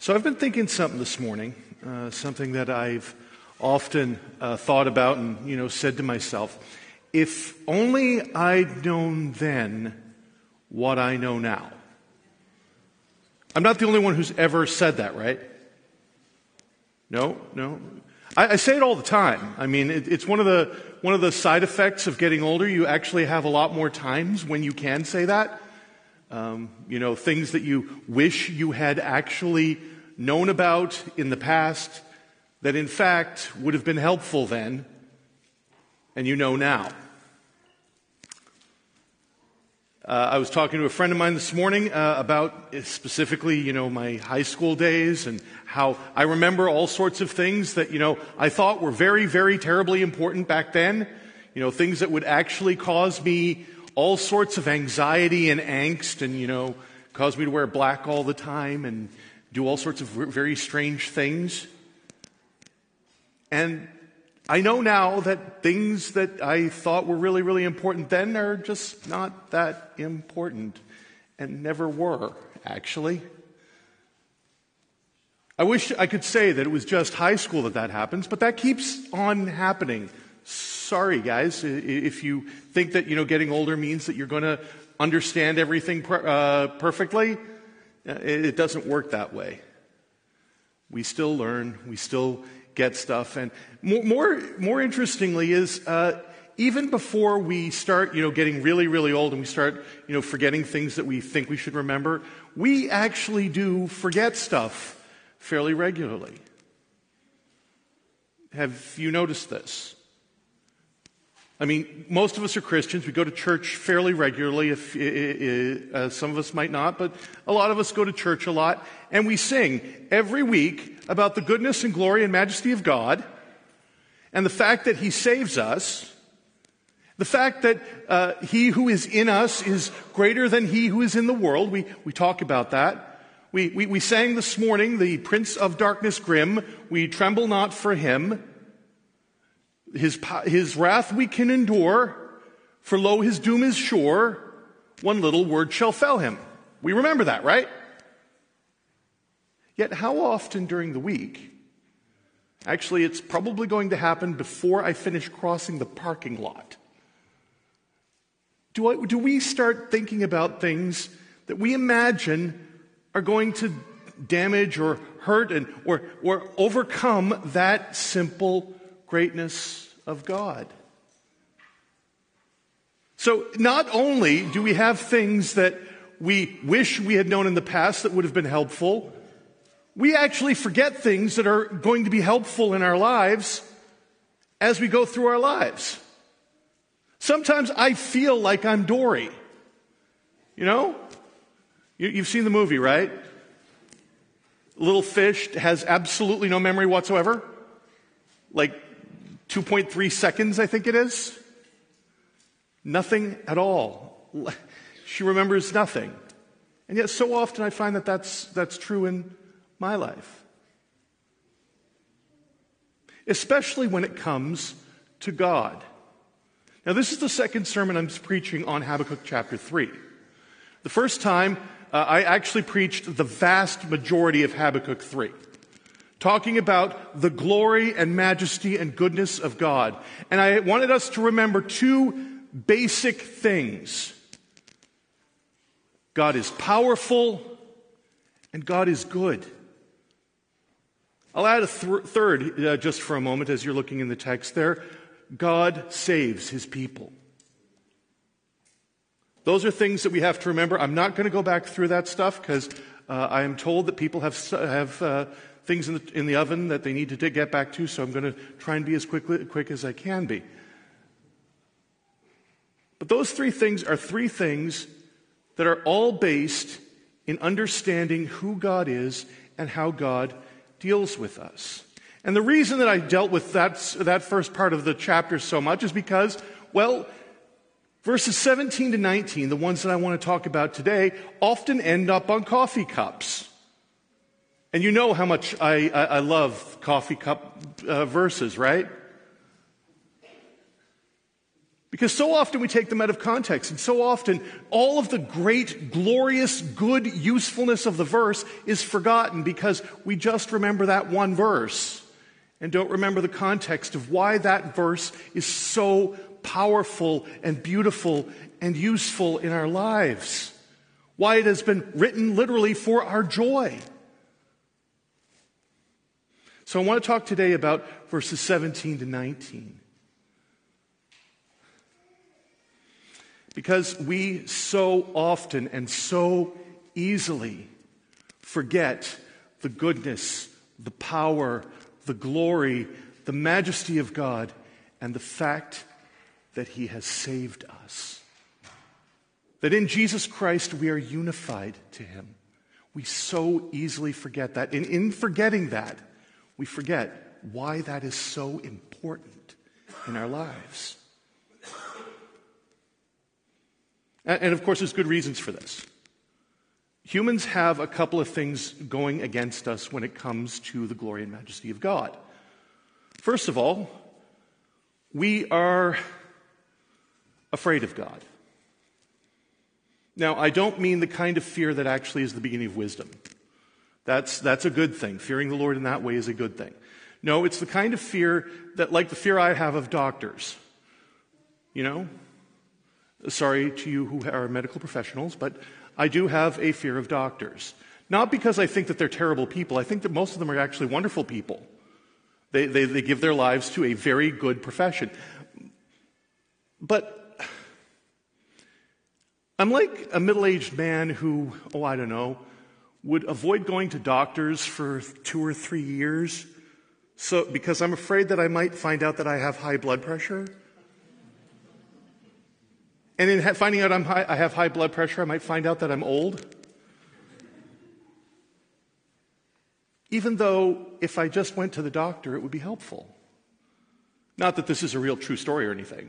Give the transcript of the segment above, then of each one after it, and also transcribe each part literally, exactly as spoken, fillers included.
So I've been thinking something this morning, uh, something that I've often uh, thought about and, you know, said to myself, if only I'd known then what I know now. I'm not the only one who's ever said that, right? No, no. I, I say it all the time. I mean, it, it's one of the one of the side effects of getting older. You actually have a lot more times when you can say that. Um, you know, things that you wish you had actually known about in the past that in fact would have been helpful then, and you know now. Uh, I was talking to a friend of mine this morning uh, about specifically, you know, my high school days and how I remember all sorts of things that, you know, I thought were very, very terribly important back then. You know, things that would actually cause me all sorts of anxiety and angst and, you know, cause me to wear black all the time and do all sorts of very strange things. And I know now that things that I thought were really, really important then are just not that important and never were, actually. I wish I could say that it was just high school that that happens, but that keeps on happening. Sorry, guys, if you think that, you know, getting older means that you're going to understand everything per, uh, perfectly, it doesn't work that way. We still learn, we still get stuff, and more more, more interestingly is uh, even before we start, you know, getting really, really old and we start, you know, forgetting things that we think we should remember, we actually do forget stuff fairly regularly. Have you noticed this? I mean, most of us are Christians. We go to church fairly regularly. If uh, some of us might not, but a lot of us go to church a lot. And we sing every week about the goodness and glory and majesty of God and the fact that He saves us, the fact that uh, He who is in us is greater than He who is in the world. We, we talk about that. We, we, we sang this morning, the Prince of Darkness grim, we tremble not for Him. His, his wrath we can endure, for lo, His doom is sure. One little word shall fell Him. We remember that, right? Yet how often during the week, actually it's probably going to happen before I finish crossing the parking lot, do, I, do we start thinking about things that we imagine are going to damage or hurt and or, or overcome that simple greatness of God? So not only do we have things that we wish we had known in the past that would have been helpful, we actually forget things that are going to be helpful in our lives as we go through our lives. Sometimes I feel like I'm Dory. You know? You, you've seen the movie, right? Little fish has absolutely no memory whatsoever. Like two point three seconds, I think it is. Nothing at all. She remembers nothing. And yet so often I find that that's, that's true in my life. Especially when it comes to God. Now this is the second sermon I'm preaching on Habakkuk chapter three. The first time uh, I actually preached the vast majority of Habakkuk three. Talking about the glory and majesty and goodness of God. And I wanted us to remember two basic things. God is powerful and God is good. I'll add a th- third uh, just for a moment as you're looking in the text there. God saves His people. Those are things that we have to remember. I'm not going to go back through that stuff because uh, I am told that people have have uh, things in the, in the oven that they need to get back to, so I'm going to try and be as quickly, quick as I can be. But those three things are three things that are all based in understanding who God is and how God deals with us. And the reason that I dealt with that, that first part of the chapter so much is because, well, verses seventeen to nineteen, the ones that I want to talk about today, often end up on coffee cups. And you know how much I, I, I love coffee cup uh, verses, right? Because so often we take them out of context, and so often all of the great, glorious, good usefulness of the verse is forgotten because we just remember that one verse and don't remember the context of why that verse is so powerful and beautiful and useful in our lives. Why it has been written literally for our joy. So I want to talk today about verses seventeen to nineteen. Because we so often and so easily forget the goodness, the power, the glory, the majesty of God, and the fact that He has saved us. That in Jesus Christ we are unified to Him. We so easily forget that. And in forgetting that, we forget why that is so important in our lives. And of course, there's good reasons for this. Humans have a couple of things going against us when it comes to the glory and majesty of God. First of all, we are afraid of God. Now, I don't mean the kind of fear that actually is the beginning of wisdom. That's, that's a good thing. Fearing the Lord in that way is a good thing. No, it's the kind of fear that, like the fear I have of doctors. You know? Sorry to you who are medical professionals, but I do have a fear of doctors. Not because I think that they're terrible people. I think that most of them are actually wonderful people. They, they, they give their lives to a very good profession. But I'm like a middle-aged man who, oh, I don't know, would avoid going to doctors for two or three years so because I'm afraid that I might find out that I have high blood pressure. And in finding out I'm high, I have high blood pressure, I might find out that I'm old. Even though if I just went to the doctor, it would be helpful. Not that this is a real true story or anything.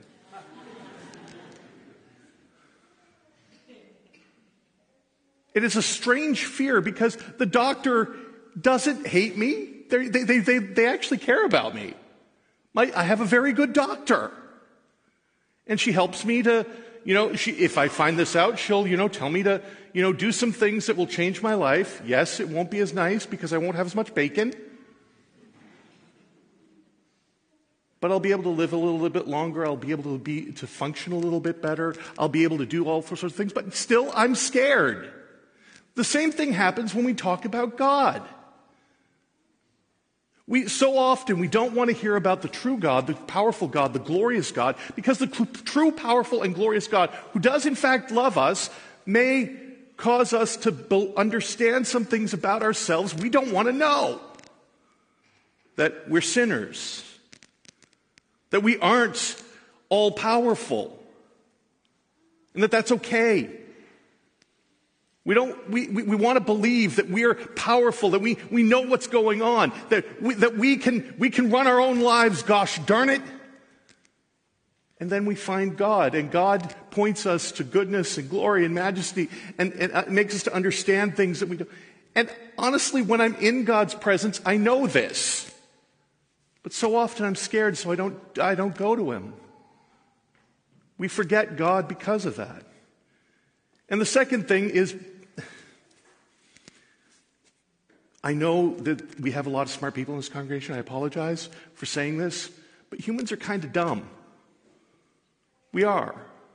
It is a strange fear because the doctor doesn't hate me. They, they, they, they, they actually care about me. My, I have a very good doctor. And she helps me to... You know, she, if I find this out, she'll, you know, tell me to, you know, do some things that will change my life. Yes, it won't be as nice because I won't have as much bacon. But I'll be able to live a little bit longer. I'll be able to be, to function a little bit better. I'll be able to do all sorts of things. But still, I'm scared. The same thing happens when we talk about God. We, so often we don't want to hear about the true God, the powerful God, the glorious God, because the cl- true, powerful, and glorious God, who does in fact love us, may cause us to be- understand some things about ourselves we don't want to know. That we're sinners. That we aren't all-powerful. And that that's okay. We don't, we, we, we want to believe that we are powerful, that we, we know what's going on, that we, that we can, we can run our own lives, gosh darn it. And then we find God, and God points us to goodness and glory and majesty, and, and uh, makes us to understand things that we do. And honestly, when I'm in God's presence, I know this. But so often I'm scared, so I don't, I don't go to Him. We forget God because of that. And the second thing is, I know that we have a lot of smart people in this congregation. I apologize for saying this, but humans are kind of dumb. We are.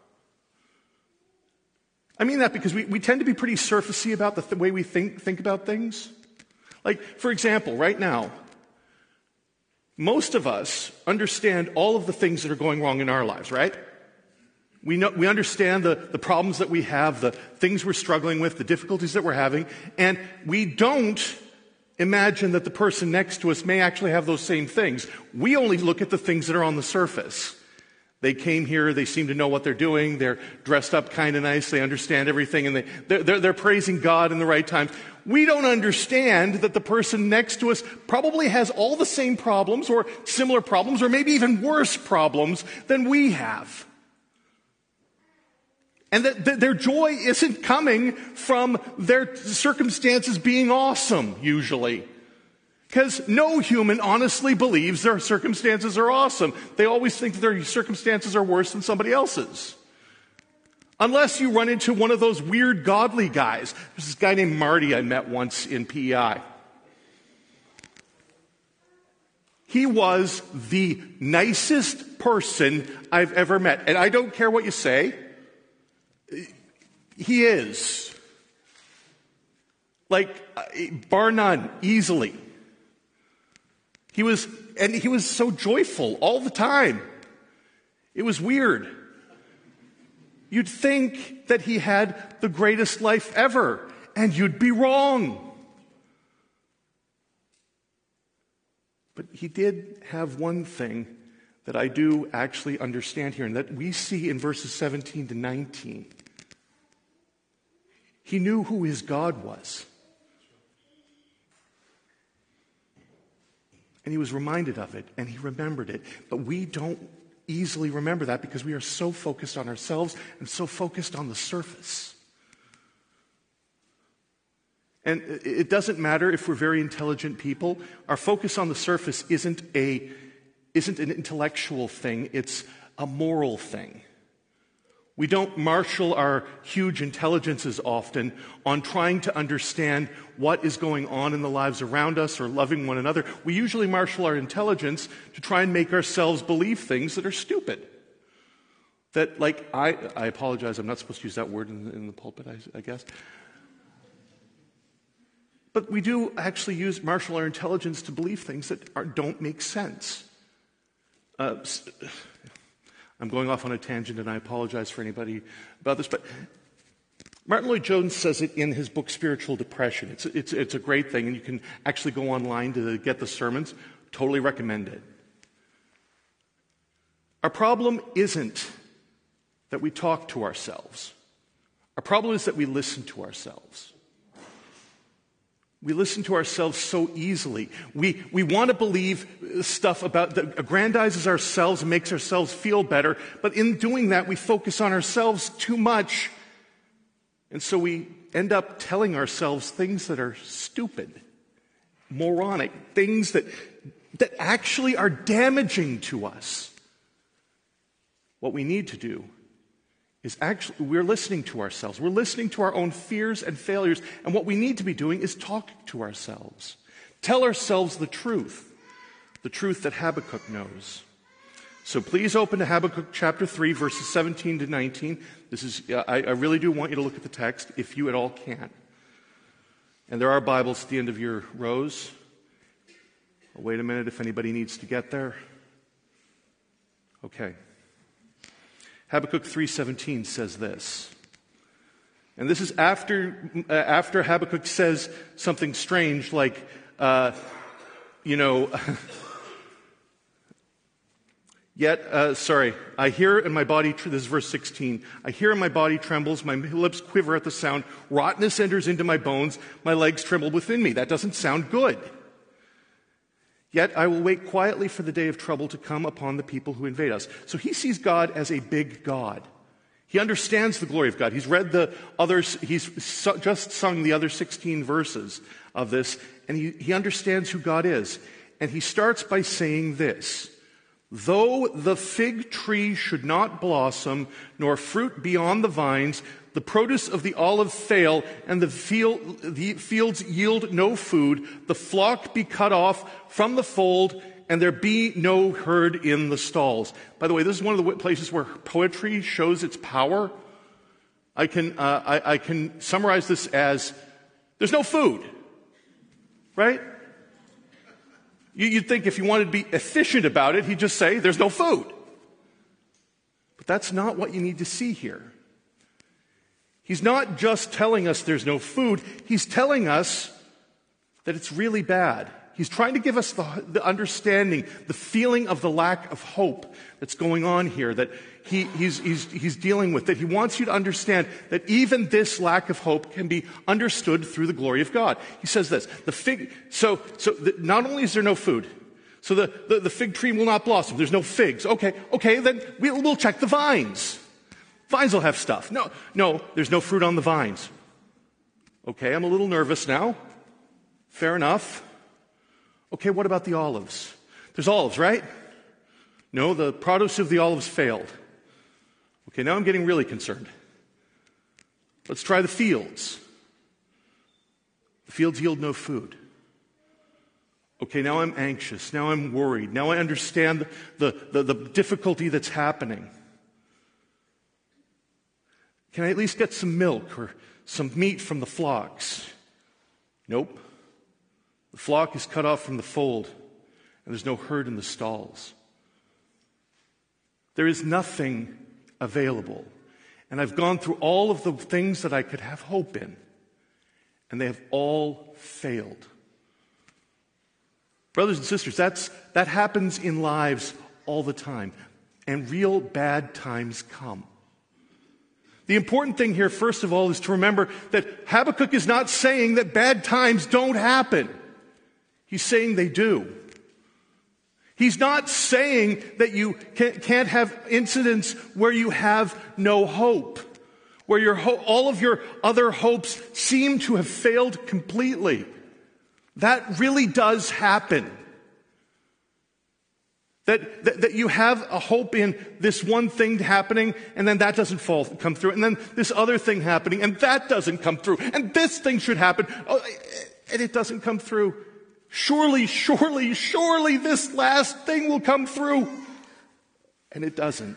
I mean that because we, we tend to be pretty surfacey about the th- way we think, think about things. Like, for example, right now, most of us understand all of the things that are going wrong in our lives, right? We know, we understand the, the problems that we have, the things we're struggling with, the difficulties that we're having, and we don't imagine that the person next to us may actually have those same things. We only look at the things that are on the surface. They came here, they seem to know what they're doing, they're dressed up kind of nice, they understand everything, and they, they're, they're, they're praising God in the right times. We don't understand that the person next to us probably has all the same problems or similar problems or maybe even worse problems than we have. And that, that their joy isn't coming from their circumstances being awesome, usually. Because no human honestly believes their circumstances are awesome. They always think that their circumstances are worse than somebody else's. Unless you run into one of those weird godly guys. There's this guy named Marty I met once in P E I. He was the nicest person I've ever met. And I don't care what you say. He is. Like, bar none, easily. He was, and he was so joyful all the time. It was weird. You'd think that he had the greatest life ever, and you'd be wrong. But he did have one thing that I do actually understand here, and that we see in verses seventeen to nineteen. He knew who his God was. And he was reminded of it, and he remembered it. But we don't easily remember that because we are so focused on ourselves and so focused on the surface. And it doesn't matter if we're very intelligent people. Our focus on the surface isn't a, isn't an intellectual thing. It's a moral thing. We don't marshal our huge intelligences often on trying to understand what is going on in the lives around us or loving one another. We usually marshal our intelligence to try and make ourselves believe things that are stupid. That, like, I, I apologize, I'm not supposed to use that word in the, in the pulpit, I, I guess. But we do actually use marshal our intelligence to believe things that are, don't make sense. Uh, I'm going off on a tangent, and I apologize for anybody about this, but Martin Lloyd-Jones says it in his book, Spiritual Depression. It's, it's, it's a great thing, and you can actually go online to get the sermons. Totally recommend it. Our problem isn't that we talk to ourselves. Our problem is that we listen to ourselves. We listen to ourselves so easily. We, we want to believe stuff about that aggrandizes ourselves and makes ourselves feel better, but in doing that, we focus on ourselves too much. And so we end up telling ourselves things that are stupid, moronic, things that, that actually are damaging to us. What we need to do is actually, we're listening to ourselves. We're listening to our own fears and failures. And what we need to be doing is talk to ourselves. Tell ourselves the truth. The truth that Habakkuk knows. So please open to Habakkuk chapter three, verses seventeen to nineteen. This is, I, I really do want you to look at the text, if you at all can. And there are Bibles at the end of your rows. I'll wait a minute if anybody needs to get there. Okay. Habakkuk three seventeen says this. And this is after uh, after Habakkuk says something strange like, uh, you know, yet, uh, sorry, I hear in my body, this is verse sixteen, I hear in my body trembles, my lips quiver at the sound, rottenness enters into my bones, my legs tremble within me. That doesn't sound good. Yet I will wait quietly for the day of trouble to come upon the people who invade us. So he sees God as a big God. He understands the glory of God. He's read the others, he's su- just sung the other sixteen verses of this, and he, he understands who God is. And he starts by saying this, though the fig tree should not blossom, nor fruit be on the vines, the produce of the olive fail, and the, field, the fields yield no food, the flock be cut off from the fold, and there be no herd in the stalls. By the way, this is one of the places where poetry shows its power. I can, uh, I, I can summarize this as, there's no food, right? You, you'd think if you wanted to be efficient about it, he'd just say, there's no food. But that's not what you need to see here. He's not just telling us there's no food, he's telling us that it's really bad. He's trying to give us the, the understanding, the feeling of the lack of hope that's going on here, that he, he's, he's, he's dealing with, that he wants you to understand that even this lack of hope can be understood through the glory of God. He says this, the fig, so, so the, not only is there no food, so the, the, the fig tree will not blossom, there's no figs. Okay, okay, then we'll, we'll check the vines. Vines will have stuff. No, no, there's no fruit on the vines. Okay, I'm a little nervous now. Fair enough. Okay, what about the olives? There's olives, right? No, the produce of the olives failed. Okay, now I'm getting really concerned. Let's try the fields. The fields yield no food. Okay, now I'm anxious. Now I'm worried. Now I understand the, the, the difficulty that's happening. Can I at least get some milk or some meat from the flocks? Nope. The flock is cut off from the fold, and there's no herd in the stalls. There is nothing available. And I've gone through all of the things that I could have hope in, and they have all failed. Brothers and sisters, that's, that happens in lives all the time, and real bad times come. The important thing here, first of all, is to remember that Habakkuk is not saying that bad times don't happen. He's saying they do. He's not saying that you can't have incidents where you have no hope, where your ho- all of your other hopes seem to have failed completely. That really does happen. That, that, that you have a hope in this one thing happening, and then that doesn't fall, come through, and then this other thing happening, and that doesn't come through, and this thing should happen, oh, and it doesn't come through. Surely, surely, surely this last thing will come through. And it doesn't.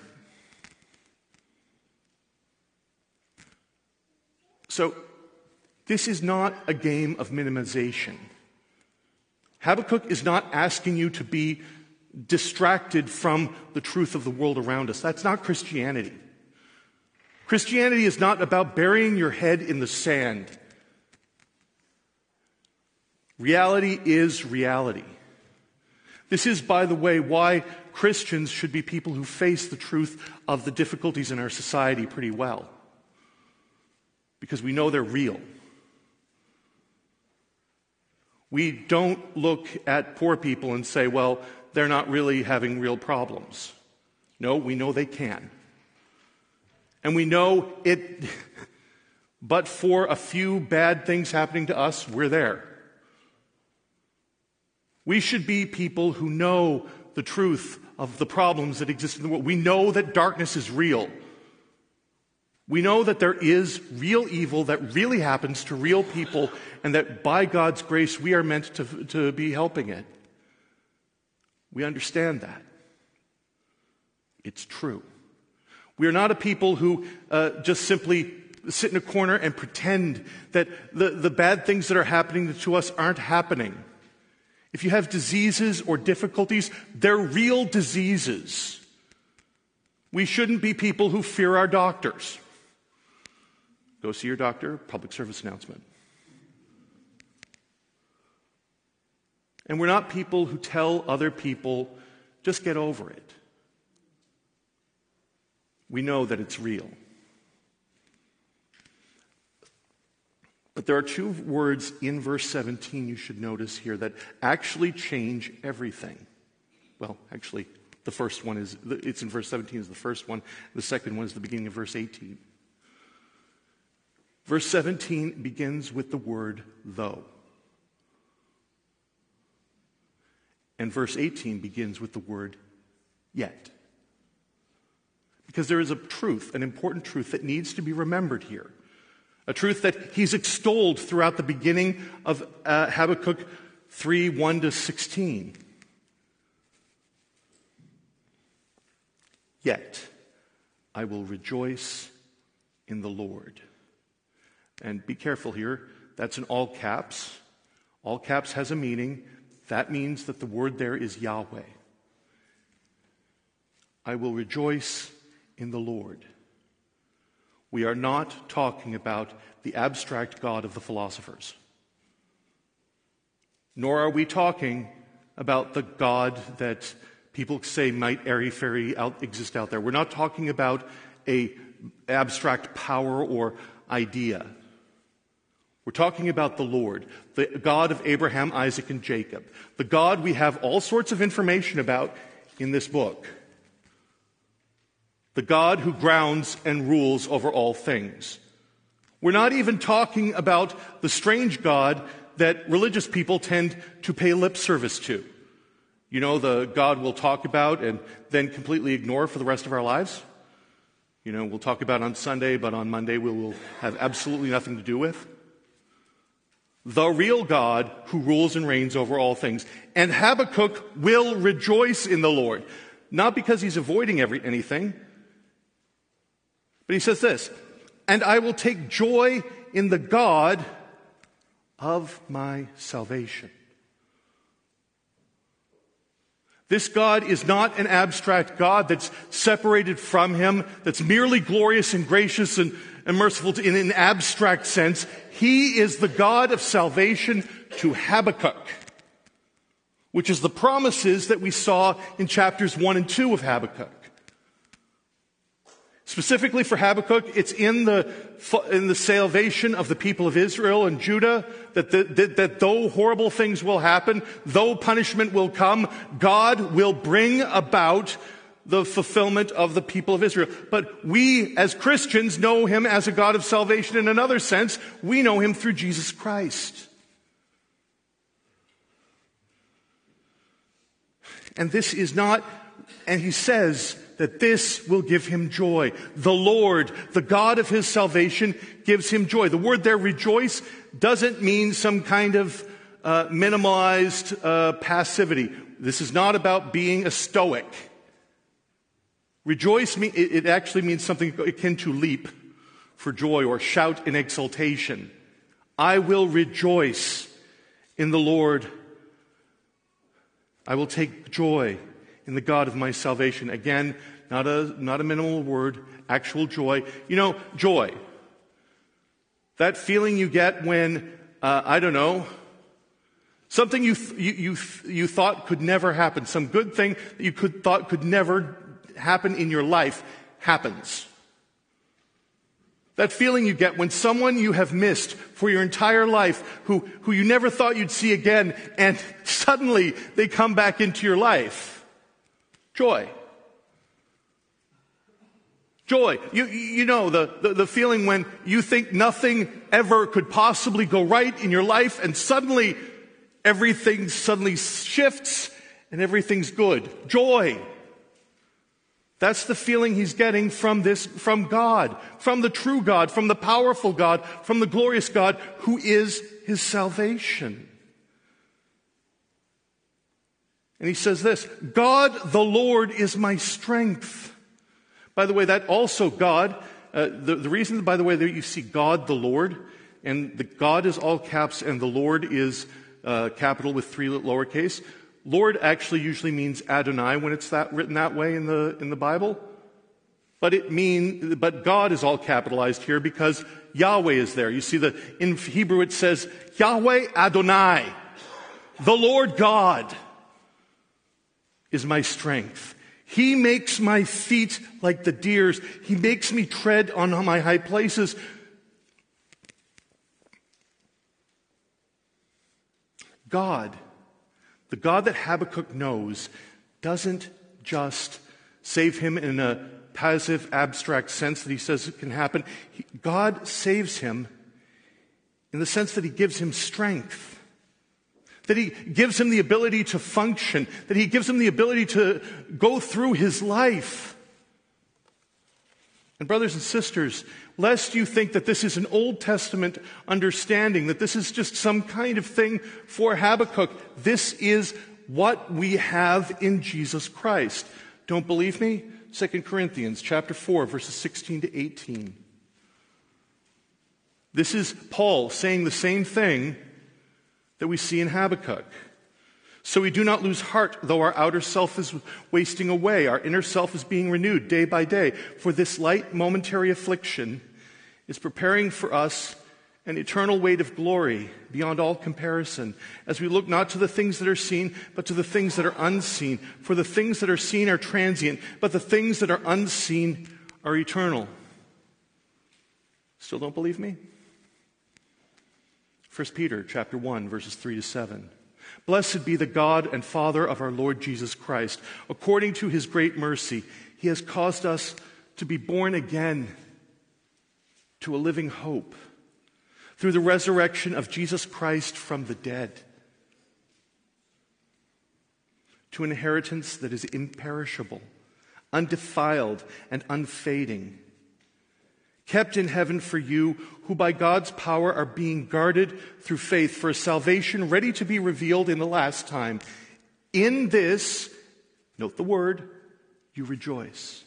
So, this is not a game of minimization. Habakkuk is not asking you to be distracted from the truth of the world around us. That's not Christianity. Christianity is not about burying your head in the sand. Reality is reality. This is, by the way, why Christians should be people who face the truth of the difficulties in our society pretty well. Because we know they're real. We don't look at poor people and say, well, they're not really having real problems. No, we know they can. And we know it, but for a few bad things happening to us, we're there. We should be people who know the truth of the problems that exist in the world. We know that darkness is real. We know that there is real evil that really happens to real people, and that by God's grace we are meant to, to be helping it. We understand that. It's true. We are not a people who uh, just simply sit in a corner and pretend that the, the bad things that are happening to us aren't happening. If you have diseases or difficulties, they're real diseases. We shouldn't be people who fear our doctors. Go see your doctor, public service announcement. And we're not people who tell other people, just get over it. We know that it's real. But there are two words in verse seventeen you should notice here that actually change everything. Well, actually, the first one is, it's in verse seventeen is the first one. The second one is the beginning of verse eighteen. Verse seventeen begins with the word though. And verse eighteen begins with the word yet. Because there is a truth, an important truth that needs to be remembered here. A truth that he's extolled throughout the beginning of uh, Habakkuk three, one to sixteen. Yet I will rejoice in the Lord. And be careful here, that's in all caps. All caps has a meaning. That means that the word there is Yahweh. I will rejoice in the Lord. We are not talking about the abstract God of the philosophers. Nor are we talking about the God that people say might airy-fairy out, exist out there. We're not talking about an abstract power or idea. We're talking about the Lord, the God of Abraham, Isaac, and Jacob. The God we have all sorts of information about in this book. The God who grounds and rules over all things. We're not even talking about the strange God that religious people tend to pay lip service to. You know, the God we'll talk about and then completely ignore for the rest of our lives? You know, we'll talk about on Sunday, but on Monday we will have absolutely nothing to do with. The real God who rules and reigns over all things. And Habakkuk will rejoice in the Lord. Not because he's avoiding every, anything, but he says this, and I will take joy in the God of my salvation. This God is not an abstract God that's separated from him, that's merely glorious and gracious and, and merciful in an abstract sense. He is the God of salvation to Habakkuk, which is the promises that we saw in chapters one and two of Habakkuk. Specifically for Habakkuk, it's in the, in the salvation of the people of Israel and Judah that, the, that, that though horrible things will happen, though punishment will come, God will bring about the fulfillment of the people of Israel. But we, as Christians, know him as a God of salvation in another sense. We know him through Jesus Christ. And this is not, and he says that this will give him joy. The Lord, the God of his salvation, gives him joy. The word there, rejoice, doesn't mean some kind of uh, minimalized uh, passivity. This is not about being a stoic. Rejoice, it, it actually means something akin to leap for joy or shout in exultation. I will rejoice in the Lord. I will take joy in the God of my salvation. Again, not a, not a minimal word, actual joy. You know, joy. That feeling you get when, uh, I don't know, something you, th- you, you, you thought could never happen, some good thing that you could, thought could never happen in your life happens. That feeling you get when someone you have missed for your entire life, who, who you never thought you'd see again, and suddenly they come back into your life. Joy. Joy. You, you know, the, the, the feeling when you think nothing ever could possibly go right in your life, and suddenly everything suddenly shifts and everything's good. Joy. That's the feeling he's getting from this, from God, from the true God, from the powerful God, from the glorious God who is his salvation. And he says this, God the Lord is my strength. By the way, that also God, uh, the, the reason, by the way, that you see God the Lord, and the God is all caps and the Lord is uh, capital with three lowercase. Lord actually usually means Adonai when it's that written that way in the in the Bible. But it mean but God is all capitalized here because Yahweh is there. You see the in Hebrew it says Yahweh Adonai. The Lord God is my strength. He makes my feet like the deer's. He makes me tread on my high places. God, the God that Habakkuk knows, doesn't just save him in a passive, abstract sense that he says it can happen. He, God saves him in the sense that he gives him strength, that he gives him the ability to function, that he gives him the ability to go through his life. And brothers and sisters, lest you think that this is an Old Testament understanding, that this is just some kind of thing for Habakkuk, this is what we have in Jesus Christ. Don't believe me? Second Corinthians chapter four, verses sixteen to eighteen. This is Paul saying the same thing that we see in Habakkuk. So we do not lose heart, though our outer self is wasting away. Our inner self is being renewed day by day. For this light momentary affliction is preparing for us an eternal weight of glory beyond all comparison, as we look not to the things that are seen, but to the things that are unseen. For the things that are seen are transient, but the things that are unseen are eternal. Still don't believe me? First Peter chapter one, verses three to seven. Blessed be the God and Father of our Lord Jesus Christ. According to his great mercy, he has caused us to be born again to a living hope through the resurrection of Jesus Christ from the dead, to an inheritance that is imperishable, undefiled, and unfading, kept in heaven for you, who by God's power are being guarded through faith for a salvation ready to be revealed in the last time. In this, note the word, you rejoice.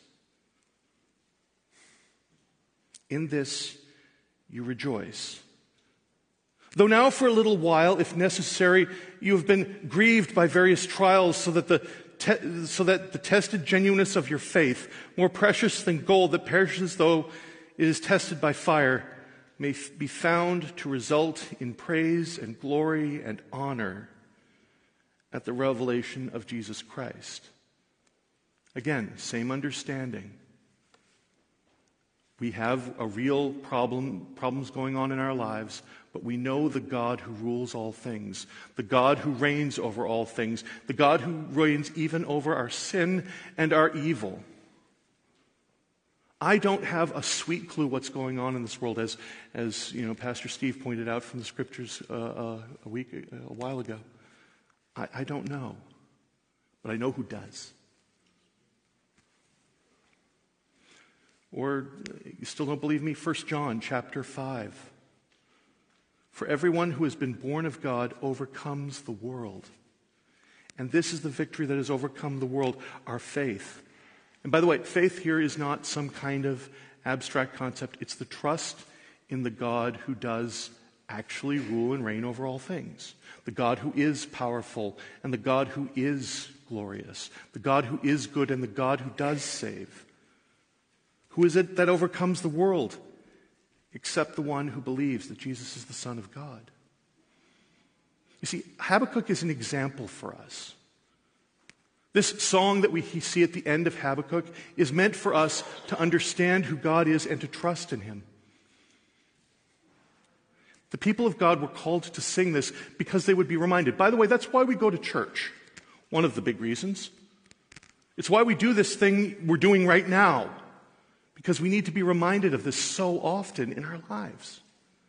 In this, you rejoice. Though now for a little while, if necessary, you have been grieved by various trials, so that the te- so that the tested genuineness of your faith, more precious than gold that perishes though it is tested by fire, may f- be found to result in praise and glory and honor at the revelation of Jesus Christ. Again, same understanding. We have a real problem, problems going on in our lives, but we know the God who rules all things, the God who reigns over all things, the God who reigns even over our sin and our evil. I don't have a sweet clue what's going on in this world, as, as you know, Pastor Steve pointed out from the scriptures uh, uh, a week, a while ago. I, I don't know, but I know who does. Or, you still don't believe me? First John chapter five. For everyone who has been born of God overcomes the world. And this is the victory that has overcome the world, our faith. And by the way, faith here is not some kind of abstract concept. It's the trust in the God who does actually rule and reign over all things. The God who is powerful and the God who is glorious. The God who is good and the God who does save. Who is it that overcomes the world? Except the one who believes that Jesus is the Son of God. You see, Habakkuk is an example for us. This song that we see at the end of Habakkuk is meant for us to understand who God is and to trust in Him. The people of God were called to sing this because they would be reminded. By the way, that's why we go to church. One of the big reasons. It's why we do this thing we're doing right now. Because we need to be reminded of this so often in our lives.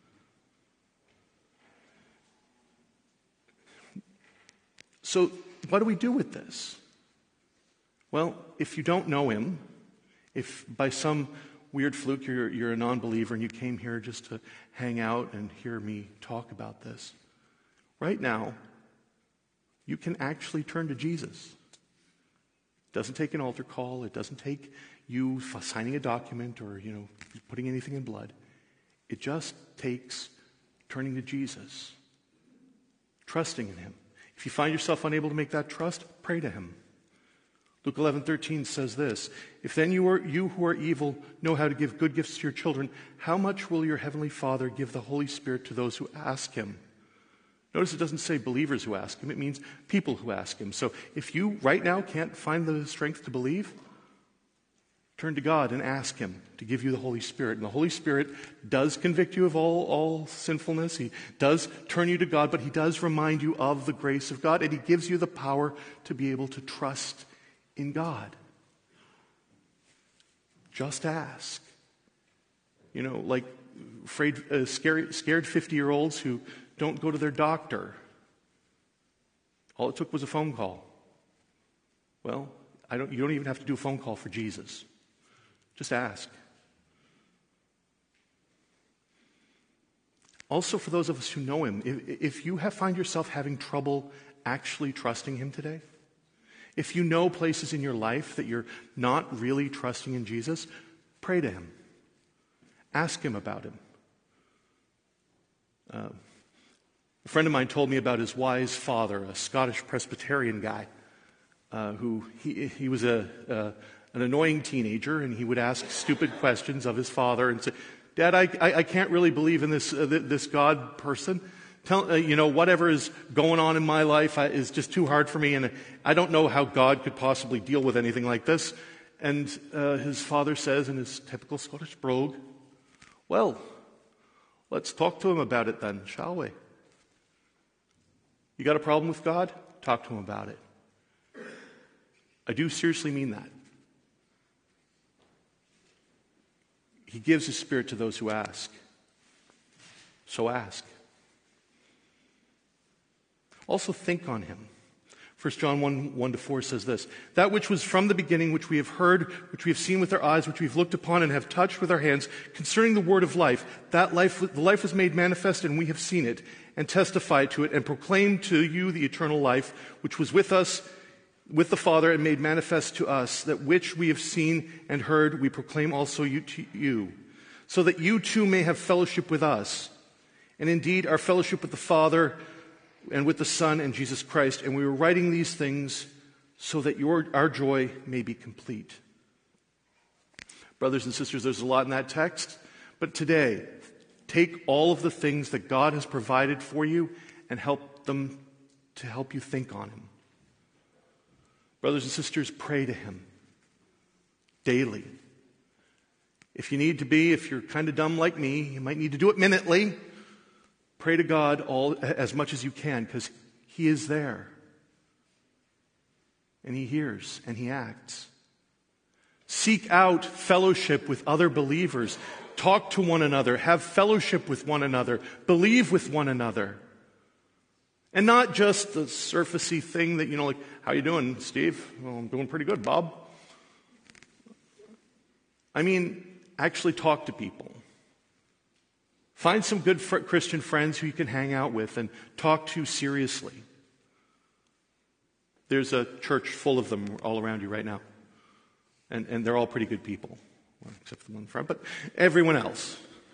So, what do we do with this? Well, if you don't know Him, if by some weird fluke you're, you're a non-believer and you came here just to hang out and hear me talk about this, right now, you can actually turn to Jesus. It doesn't take an altar call. It doesn't take you signing a document or, you know, putting anything in blood. It just takes turning to Jesus, trusting in Him. If you find yourself unable to make that trust, pray to Him. Luke eleven thirteen says this, if then you, are, you who are evil know how to give good gifts to your children, how much will your heavenly Father give the Holy Spirit to those who ask Him? Notice it doesn't say believers who ask Him, it means people who ask Him. So if you right now can't find the strength to believe, turn to God and ask Him to give you the Holy Spirit. And the Holy Spirit does convict you of all, all sinfulness. He does turn you to God, but He does remind you of the grace of God, and He gives you the power to be able to trust in God. Just ask. You know, like afraid, uh, scared, scared fifty-year-olds who don't go to their doctor. All it took was a phone call. Well, I don't, you don't even have to do a phone call for Jesus. Just ask. Also, for those of us who know Him, if, if you have, find yourself having trouble actually trusting Him today, if you know places in your life that you're not really trusting in Jesus, pray to Him. Ask Him about Him. Uh, a friend of mine told me about his wise father, a Scottish Presbyterian guy, uh, who he, he was a, uh, an annoying teenager, and he would ask stupid questions of his father and say, Dad, I, I, I can't really believe in this, uh, this God person. Tell, uh, you know, whatever is going on in my life I, is just too hard for me, and I don't know how God could possibly deal with anything like this. And uh, his father says in his typical Scottish brogue, well, let's talk to Him about it then, shall we? You got a problem with God? Talk to Him about it. I do seriously mean that. He gives His Spirit to those who ask. So ask. Also think on him. First John one, one to four says this, that which was from the beginning, which we have heard, which we have seen with our eyes, which we have looked upon and have touched with our hands, concerning the word of life, that life, the life was made manifest, and we have seen it, and testified to it, and proclaimed to you the eternal life, which was with us, with the Father, and made manifest to us, that which we have seen and heard, we proclaim also you to you, so that you too may have fellowship with us. And indeed, our fellowship with the Father and with the Son and Jesus Christ, and we were writing these things so that your our joy may be complete. Brothers and sisters, there's a lot in that text, but today, take all of the things that God has provided for you and help them to help you think on him. Brothers and sisters, pray to him daily. If you need to be, if you're kind of dumb like me, you might need to do it minutely. Pray to God all as much as you can, because he is there. And he hears and he acts. Seek out fellowship with other believers. Talk to one another. Have fellowship with one another. Believe with one another. And not just the surfacey thing that, you know, like, how you doing, Steve? Well, I'm doing pretty good, Bob. I mean, actually talk to people. Find some good fr- Christian friends who you can hang out with and talk to seriously. There's a church full of them all around you right now. And, and they're all pretty good people. Well, except for the one in front, but everyone else.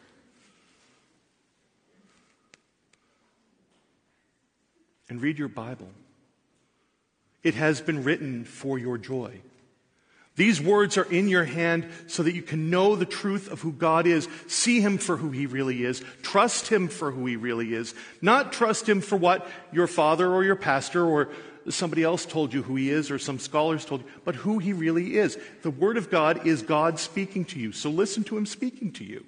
And read your Bible. It has been written for your joy. These words are in your hand so that you can know the truth of who God is. See him for who he really is. Trust him for who he really is. Not trust him for what your father or your pastor or somebody else told you who he is or some scholars told you, but who he really is. The word of God is God speaking to you. So listen to him speaking to you.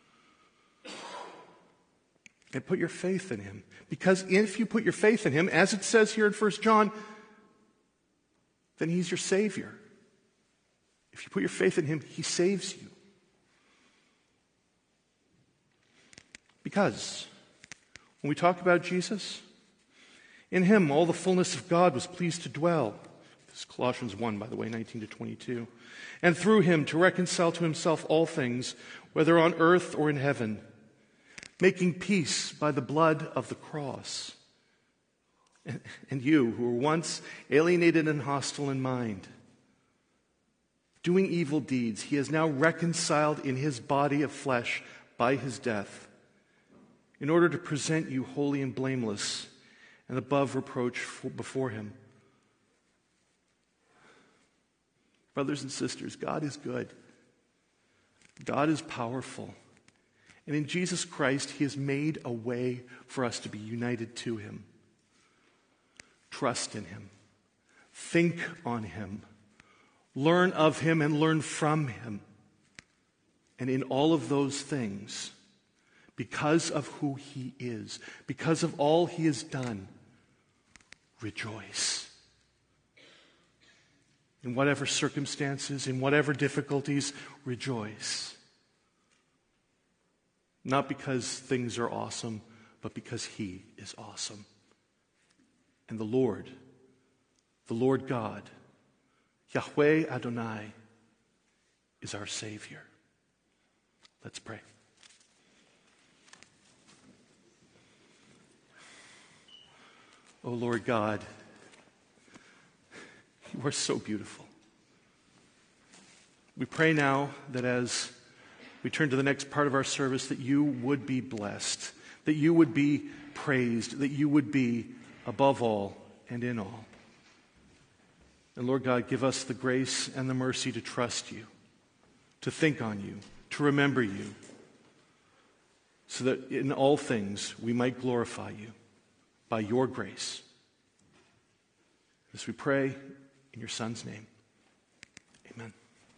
And put your faith in him. Because if you put your faith in him, as it says here in First John, then he's your Savior. If you put your faith in him, he saves you. Because when we talk about Jesus, in him all the fullness of God was pleased to dwell. This is Colossians one, by the way, nineteen to twenty-two. And through him to reconcile to himself all things, whether on earth or in heaven, making peace by the blood of the cross. And you, who were once alienated and hostile in mind, doing evil deeds, he is now reconciled in his body of flesh by his death, in order to present you holy and blameless and above reproach before him. Brothers and sisters, God is good. God is powerful. And in Jesus Christ, he has made a way for us to be united to him. Trust in him. Think on him. Learn of him and learn from him. And in all of those things, because of who he is, because of all he has done, rejoice. In whatever circumstances, in whatever difficulties, rejoice. Not because things are awesome, but because he is awesome. And the Lord, the Lord God, Yahweh Adonai, is our Savior. Let's pray. Oh Lord God, you are so beautiful. We pray now that as we turn to the next part of our service, that you would be blessed, that you would be praised, that you would be above all and in all. And Lord God, give us the grace and the mercy to trust you, to think on you, to remember you, so that in all things we might glorify you by your grace. As we pray in your Son's name, amen.